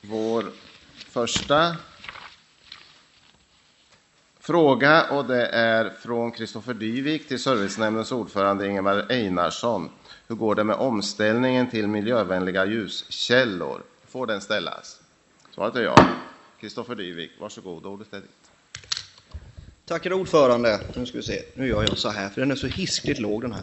vår första fråga, och det är från Kristoffer Dyvik till Servicenämndens ordförande Ingemar Einarsson. Hur går det med omställningen till miljövänliga ljuskällor? Får den ställas? Svaret är ja. Kristoffer Dyvik, varsågod, ordet är ditt. Tack ordförande. Nu ska vi se. Nu gör jag så här för den är så hiskligt låg den här.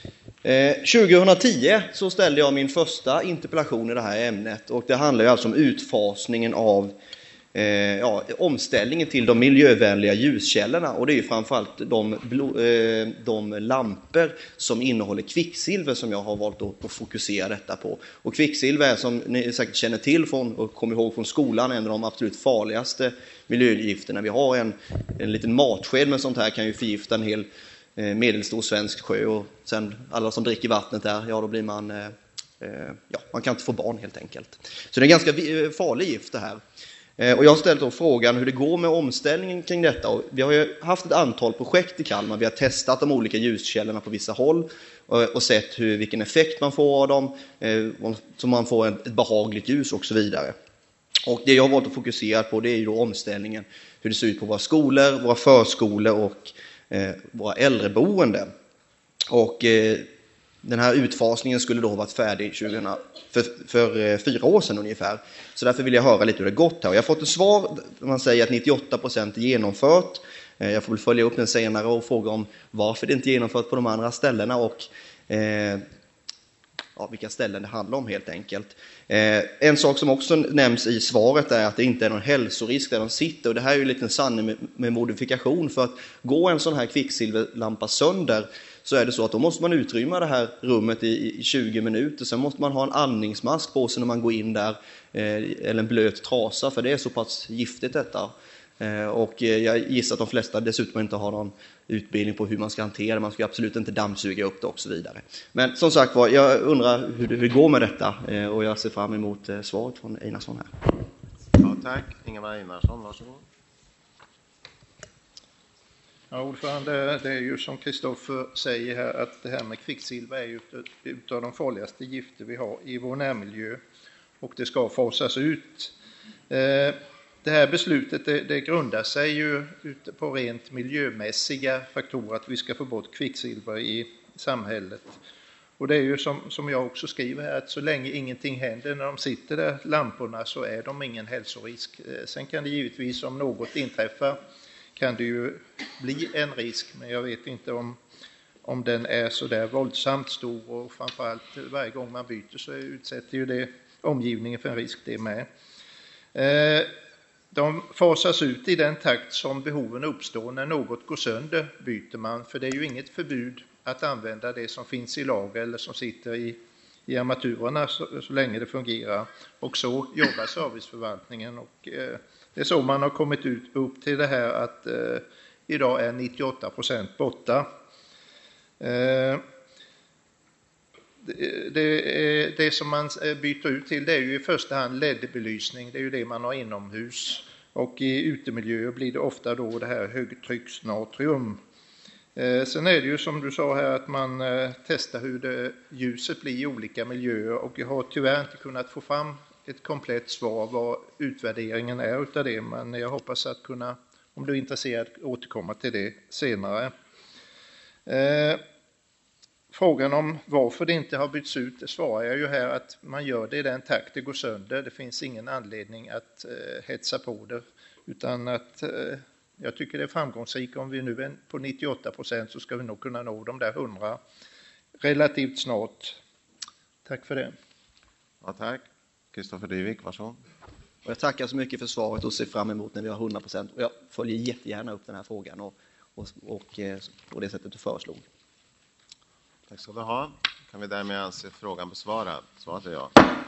2010 så ställde jag min första interpellation i det här ämnet, och det handlar ju alltså om utfasningen av omställningen till de miljövänliga ljuskällorna, och det är ju framförallt de lampor som innehåller kvicksilver som jag har valt att fokusera detta på. Och kvicksilver är, som ni säkert känner till och kommer ihåg från skolan, en av de absolut farligaste miljögifterna. Vi har en liten matsked med sånt här kan ju förgifta en hel medelstor svensk sjö, och sen alla som dricker vattnet där, då blir man kan inte få barn helt enkelt. Så det är en ganska farlig gift det här. Och jag har ställt då frågan hur det går med omställningen kring detta. Och vi har ju haft ett antal projekt i Kalmar. Vi har testat de olika ljuskällorna på vissa håll och sett vilken effekt man får av dem, så man får ett behagligt ljus och så vidare. Och det jag har valt att fokusera på, det är ju då omställningen, hur det ser ut på våra skolor, våra förskolor och våra äldreboenden. Och den här utfasningen skulle då ha varit färdig för 4 år sedan ungefär. Så därför vill jag höra lite hur det gått här. Och jag har fått ett svar där man säger att 98% är genomfört. Jag får väl följa upp den senare och fråga om varför det inte är genomfört på de andra ställena och vilka ställen det handlar om helt enkelt. En sak som också nämns i svaret är att det inte är någon hälsorisk där de sitter. Och det här är ju en liten sanning med modifikation, för att gå en sån här kvicksilverlampa sönder, så är det så att då måste man utrymma det här rummet i 20 minuter. Sen måste man ha en andningsmask på sig när man går in där, eller en blöt trasa, för det är så pass giftigt detta. Och jag gissar att de flesta dessutom inte har någon utbildning på hur man ska hantera det. Man ska absolut inte dammsuga upp det och så vidare. Men som sagt var, jag undrar hur det går med detta, och jag ser fram emot svaret från Einarsson här. Ja, tack. Ingemar Einarsson, varsågod. Ja, ordförande, det är ju som Kristoffer säger här, att det här med kvicksilver är ju utav de farligaste gifter vi har i vår närmiljö, och det ska fasas ut. Det här beslutet det grundar sig ju på rent miljömässiga faktorer, att vi ska få bort kvicksilver i samhället. Och det är ju som jag också skriver här, att så länge ingenting händer när de sitter där, lamporna, så är de ingen hälsorisk. Sen kan det givetvis, om något inträffar, kan det ju bli en risk, men jag vet inte om den är så där våldsamt stor, och framförallt varje gång man byter så utsätter ju det omgivningen för en risk det med. De fasas ut i den takt som behoven uppstår. När något går sönder byter man, för det är ju inget förbud att använda det som finns i lager eller som sitter i armaturerna så länge det fungerar. Och så jobbar serviceförvaltningen, och det är så man har kommit upp till det här att idag är 98% borta. Det som man byter ut till, det är ju i första hand LED-belysning. Det är ju det man har inomhus, och i utemiljöer blir det ofta då det här högtrycksnatrium. Sen är det ju som du sa här, att man testar hur ljuset blir i olika miljöer, och jag har tyvärr inte kunnat få fram ett komplett svar vad utvärderingen är utav det, men jag hoppas att kunna, om du är intresserad, återkomma till det senare. Frågan om varför det inte har bytts ut, det svarar jag ju här, att man gör det i den takt det går sönder. Det finns ingen anledning att hetsa på det, utan att jag tycker det är framgångsrikt. Om vi nu är på 98% så ska vi nog kunna nå de där 100 relativt snart. Tack för det. Ja, tack. Kristoffer Dyvik, varsågod. Och jag tackar så mycket för svaret och ser fram emot när vi har 100%. Och jag följer jättegärna upp den här frågan och på det sättet du föreslog. Tack ska du ha. Kan vi därmed anse frågan besvarad? Svaret är ja.